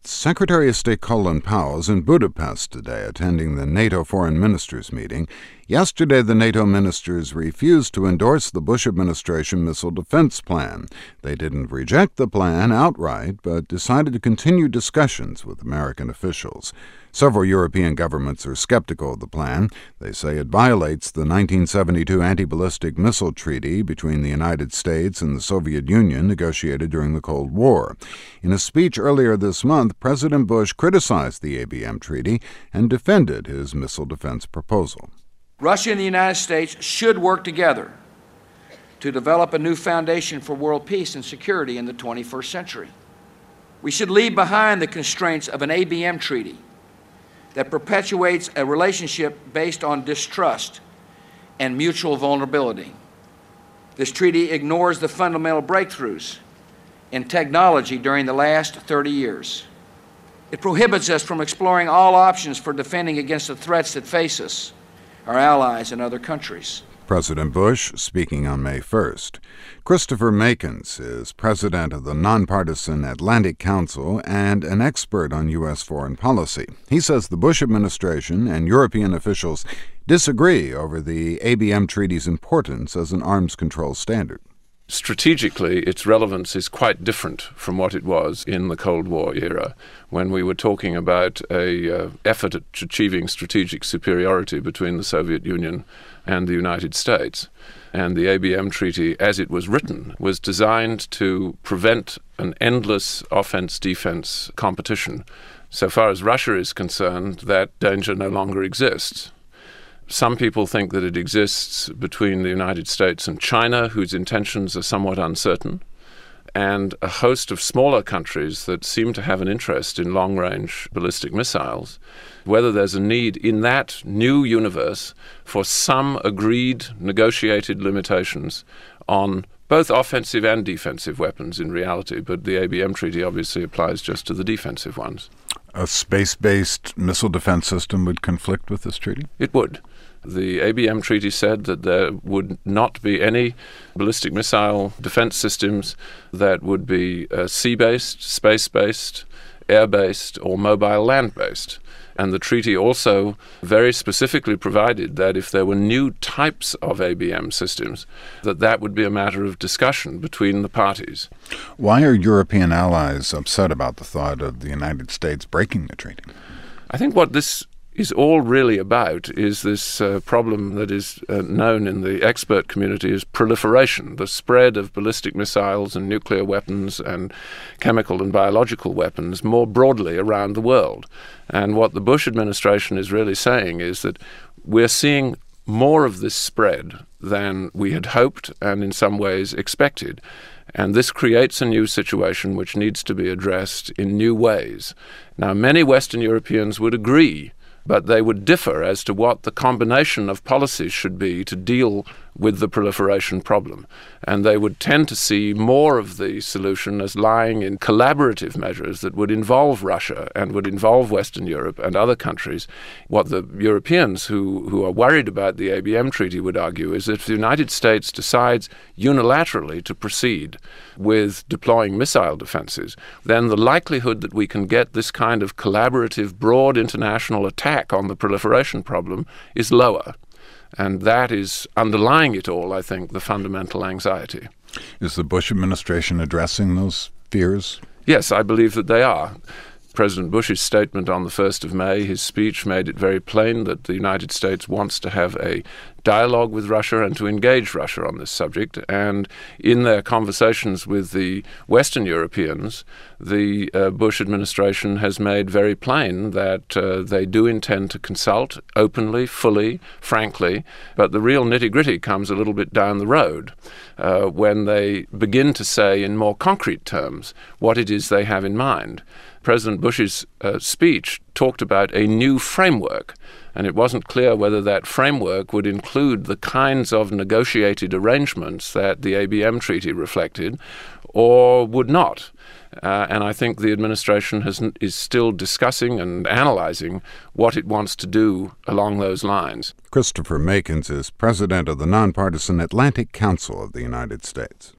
Secretary of State Colin Powell is in Budapest today, attending the NATO foreign ministers meeting. Yesterday, the NATO ministers refused to endorse the Bush administration missile defense plan. They didn't reject the plan outright, but decided to continue discussions with American officials. Several European governments are skeptical of the plan. They say it violates the 1972 anti-ballistic missile treaty between the United States and the Soviet Union negotiated during the Cold War. In a speech earlier this month, President Bush criticized the ABM treaty and defended his missile defense proposal. Russia and the United States should work together to develop a new foundation for world peace and security in the 21st century. We should leave behind the constraints of an ABM treaty that perpetuates a relationship based on distrust and mutual vulnerability. This treaty ignores the fundamental breakthroughs in technology during the last 30 years. It prohibits us from exploring all options for defending against the threats that face us, our allies, and other countries. President Bush speaking on May 1st. Christopher Makins is president of the nonpartisan Atlantic Council and an expert on U.S. foreign policy. He says the Bush administration and European officials disagree over the ABM treaty's importance as an arms control standard. Strategically, its relevance is quite different from what it was in the Cold War era, when we were talking about an effort at achieving strategic superiority between the Soviet Union and the United States. And the ABM treaty, as it was written, was designed to prevent an endless offense-defense competition. So far as Russia is concerned, that danger no longer exists. Some people think that it exists between the United States and China, whose intentions are somewhat uncertain, and a host of smaller countries that seem to have an interest in long-range ballistic missiles. Whether there's a need in that new universe for some agreed, negotiated limitations on both offensive and defensive weapons in reality, but the ABM treaty obviously applies just to the defensive ones. A space-based missile defense system would conflict with this treaty? It would. The ABM treaty said that there would not be any ballistic missile defense systems that would be sea-based, space-based, air-based, or mobile land-based. And the treaty also very specifically provided that if there were new types of ABM systems, that would be a matter of discussion between the parties. Why are European allies upset about the thought of the United States breaking the treaty? I think what this is all really about is this problem that is known in the expert community as proliferation, the spread of ballistic missiles and nuclear weapons and chemical and biological weapons more broadly around the world. And what the Bush administration is really saying is that we're seeing more of this spread than we had hoped and in some ways expected. And this creates a new situation which needs to be addressed in new ways. Now, many Western Europeans would agree, but they would differ as to what the combination of policies should be to deal with the proliferation problem. And they would tend to see more of the solution as lying in collaborative measures that would involve Russia and would involve Western Europe and other countries. What the Europeans who are worried about the ABM treaty would argue is that if the United States decides unilaterally to proceed with deploying missile defenses, then the likelihood that we can get this kind of collaborative, broad international attack on the proliferation problem is lower. And that is underlying it all, I think, the fundamental anxiety. Is the Bush administration addressing those fears? Yes, I believe that they are. President Bush's statement on the 1st of May, his speech, made it very plain that the United States wants to have a dialogue with Russia and to engage Russia on this subject. And in their conversations with the Western Europeans, the Bush administration has made very plain that they do intend to consult openly, fully, frankly, but the real nitty-gritty comes a little bit down the road when they begin to say in more concrete terms what it is they have in mind. President Bush's speech talked about a new framework, and it wasn't clear whether that framework would include the kinds of negotiated arrangements that the ABM treaty reflected or would not. And I think the administration is still discussing and analyzing what it wants to do along those lines. Christopher Makins is president of the nonpartisan Atlantic Council of the United States.